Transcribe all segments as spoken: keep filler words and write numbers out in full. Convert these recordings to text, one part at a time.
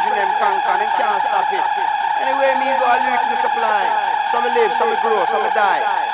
brethren them conquer, them can't stop it. Anyway, me go a lyrics me supply. Some me live, some me grow, some me die.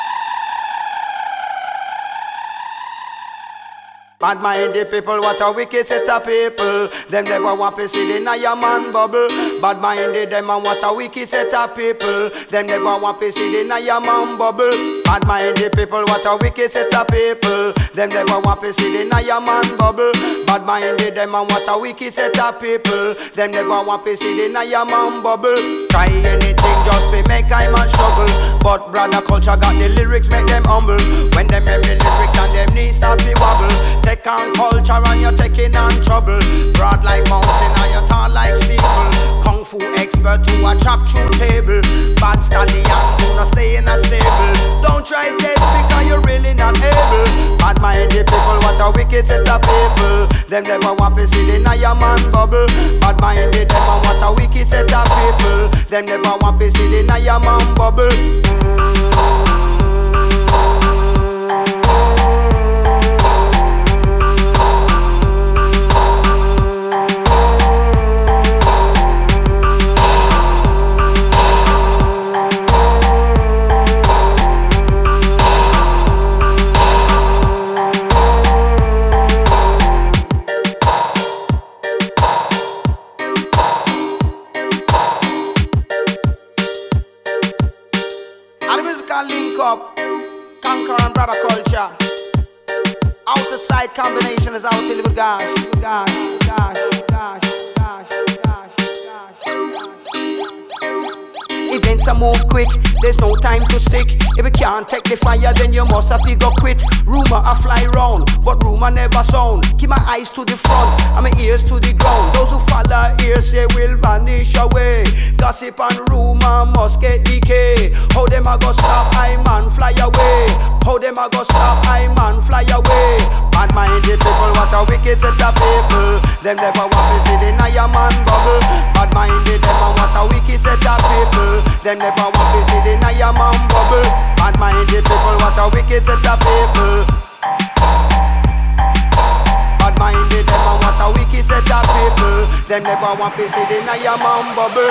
Bad minded people, what a wicked set of people. Them never want to see the Naya man bubble. Bad minded them and what a wicked set of people. Them never want to see the Naya man bubble. Bad minded people, what a wicked set of people. Them never want to see the Naya man bubble. Bad minded them and what a wicked set of people. Them never want to see the Naya man bubble. Try anything just to make I man struggle. But brother culture got the lyrics, make them humble. When them hear the lyrics and them knees start to wobble. Take on culture and you're taking on trouble. Broad like mountain and you're tall like steeple. Kung fu expert who a chop through table. Bad stallion who not stay in a stable. Don't try this because you're really not able. Bad minded people, what a wicked set of people. Them never want to see the Naya man bubble. Bad minded them and what a wicked set of people. Them never want to see the Naya man bubble. Link up, conquer and brother culture. Outer side combination is out in the gosh, gosh, gosh, gosh, gosh, gosh, gosh. Events are move quick, there's no time to stick. If you can't take the fire, then you must have to go quit. Rumor I fly round, but rumor never sound. Keep my eyes to the front and my ears to the ground. Those who follow hearsay will vanish away. Gossip and rumor must get decay. How them a go stop, I man fly away. How them a go stop, I man fly away. Bad minded people, what a wicked set of people. Them never want to see the Naya man bubble. Bad minded them and what a wicked set of people. Them never want to see the Naya man bubble. Bad minded people, what a wicked set of people. Bad minded them and what a wicked set of people. Them never want to see the Naya man bubble.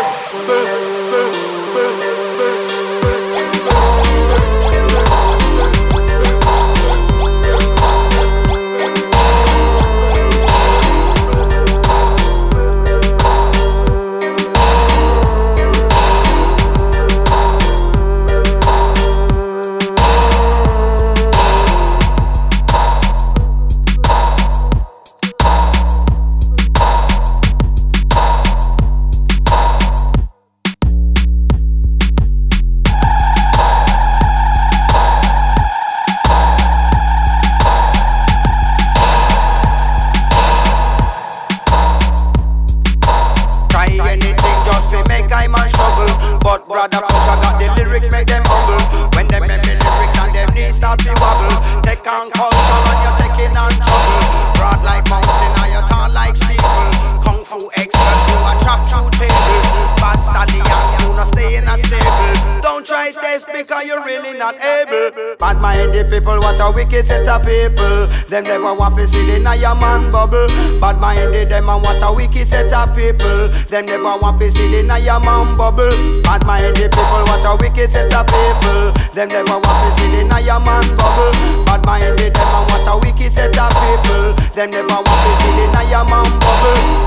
But brother culture got the lyrics, make them humble. When them hear the lyrics and them knees start to wobble. Take on culture and you're taking on trouble. Broad like mountain and you're tall like steeple. Kung fu expert who a chop through table. Bad stallion who not stay in a stable. Don't try test because you're really not able. Bad minded people, what a wicked set of people. Them never want to see the Naya man bubble. Bad minded them and what a wicked set of people. Them never want to see the Naya man bubble. Bad minded people, what a wicked set of people. Them never want to see the Naya man bubble. Bad minded them and what a wicked set of people. Them never want to see the Naya man bubble.